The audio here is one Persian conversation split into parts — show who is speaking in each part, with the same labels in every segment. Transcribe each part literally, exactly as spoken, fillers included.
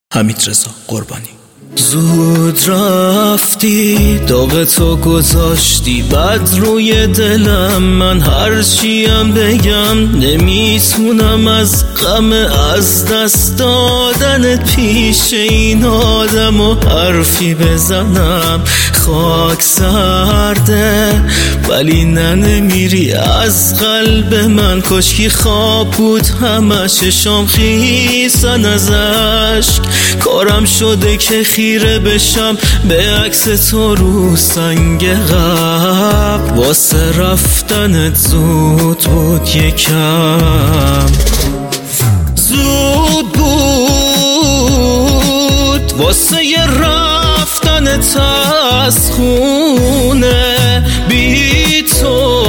Speaker 1: حمیدرضا قربانی.
Speaker 2: زود رفتی، داغ تو گذاشتی بد روی دلم. من هر چیم بگم نمیتونم از غم از دست دادنت پیش این آدم و حرفی بزنم. خاک سرده ولی نه نمیری از قلب من. کشکی خواب بود همه چشام خیسن از اشک. کارم شده که خیره بشم به عکس تو رو سنگ قبر. واسه رفتنت زود بود یکم، زود بود واسه ی رفتنت از خونه. بی تو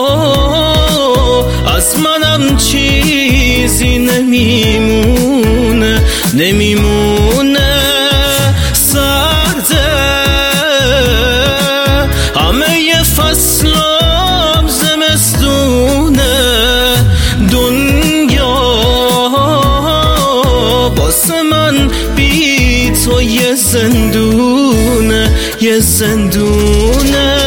Speaker 2: از منم چیزی نمیمونه، نمیمونه. سرده همه ی فصلام زمستونه. دنیا واسه من بی تو یه زندونه، یه زندونه.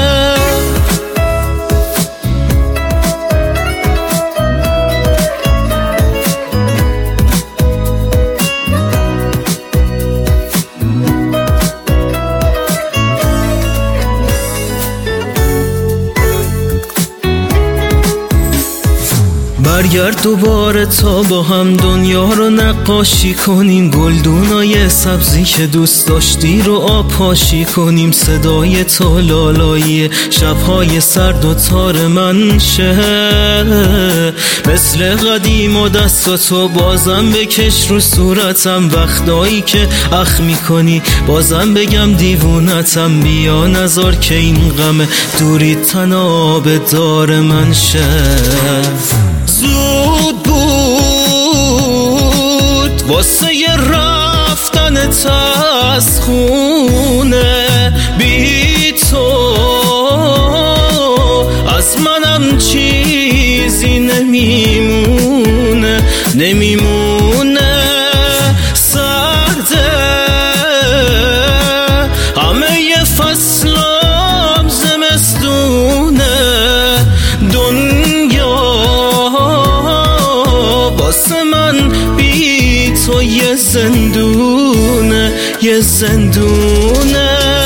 Speaker 2: برگرد دوباره تا با هم دنیا رو نقاشی کنیم. گلدونای سبزی که دوست داشتی رو آبپاشی کنیم. صدای تو لالایی شبهای سرد و تار من شه. مثل قدیم و دستاتو بازم بکش رو صورتم. وقتایی که اخ میکنی بازم بگم دیوونتم. بیا نذار که این غم دوری تناب دار من شه. زود بود واسه ی رفتنت از خونه. بی تو از منم چیزی نمیمونه، نمیمونه. سرده همه ی فصلام زمستونه. دنیا واسه من بی تو یه زندونه، یه زندونه.